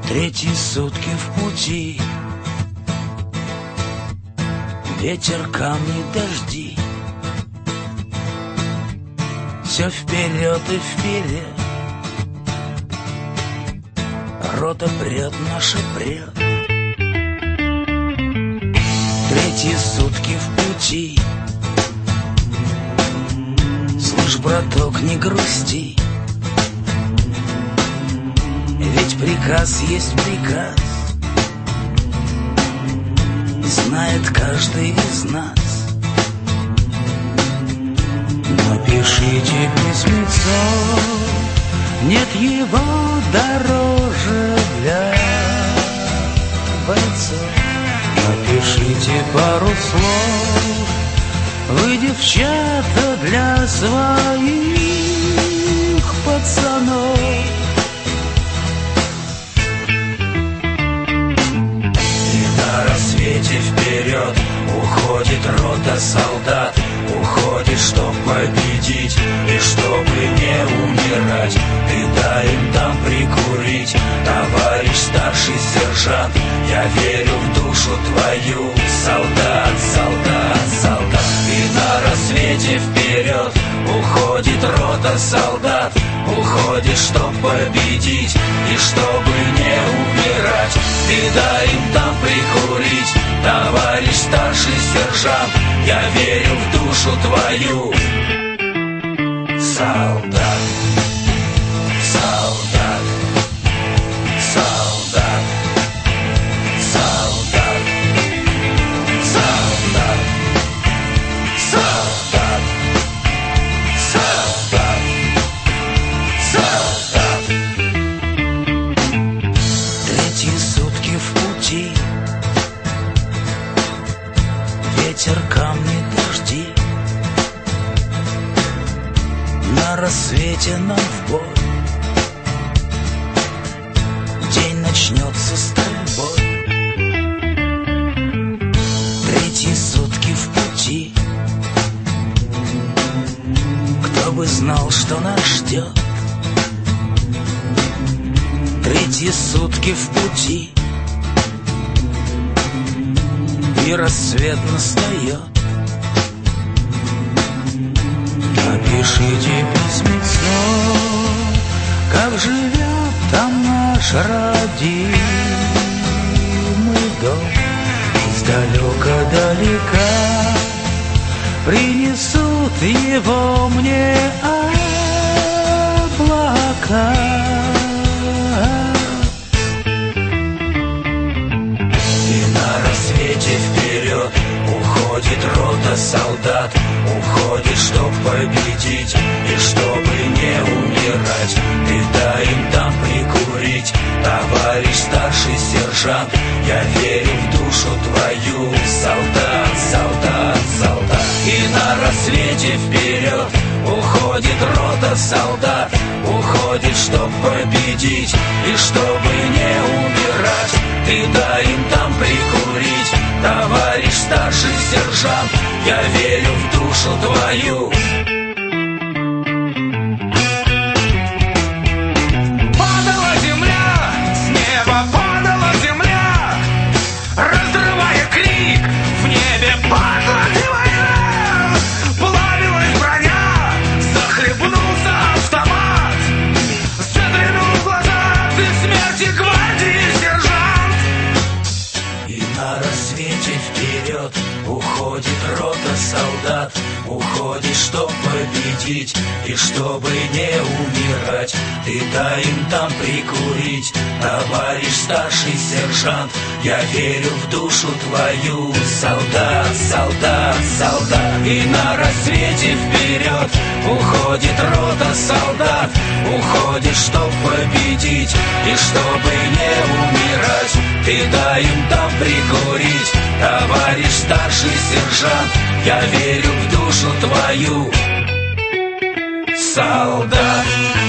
Третьи сутки в пути, ветер, камни, дожди. Все вперед и вперед, рота прет, наша прет. Третьи сутки в пути, слышь, браток, не грусти, ведь приказ есть приказ, знает каждый из нас. Напишите письмецо, нет его дороже для бойцов. Напишите пару слов, вы, девчата, для своих пацанов. Вперед уходит рота солдат, уходит, чтоб победить и чтобы не умирать. Ты дай им там прикурить, товарищ старший сержант, я верю в душу твою, солдат, солдат, солдат. И на рассвете вперед уходит рота солдат, уходит, чтоб победить и чтобы не умирать. Ты дай им там прикурить, товарищ старший сержант, я верю в душу твою, солдат, солдат, солдат, солдат, солдат, солдат, солдат, солдат. Третьи сутки в пути, ветер, камни, дожди. На рассвете нам в бой, день начнется стрельбой. Третьи сутки в пути, кто бы знал, что нас ждет. Третьи сутки в пути, и рассвет настает. Напишите письмецо, как живет там наш родимый дом. Издалека-далека принесут его мне облака. Вперед уходит рота солдат, уходит, чтоб победить и чтобы не умирать. Ты дай им там прикурить, товарищ старший сержант, я верю в душу твою, солдат, солдат, солдат. И на рассвете вперед уходит рота солдат, уходит, чтоб победить и чтобы не умирать. Ты дай им там прикурить, товарищ старший сержант, я верю в душу твою. Падала земля, с неба падала земля, разрывая крик, в небе падала война. Плавилась броня, захлебнулся автомат, заглянул в глаза ты смерти гвардии сержант. И на рассвете вперед уходит рота солдат, уходит, чтоб победить и чтобы не умирать. Ты дай им там прикурить, товарищ старший сержант, я верю в душу твою, солдат, солдат, солдат. И на рассвете вперед уходит рота солдат, уходит, чтоб победить и чтобы не умирать. Ты дай им там прикурить, товарищ старший сержант, я верю в душу твою, солдат.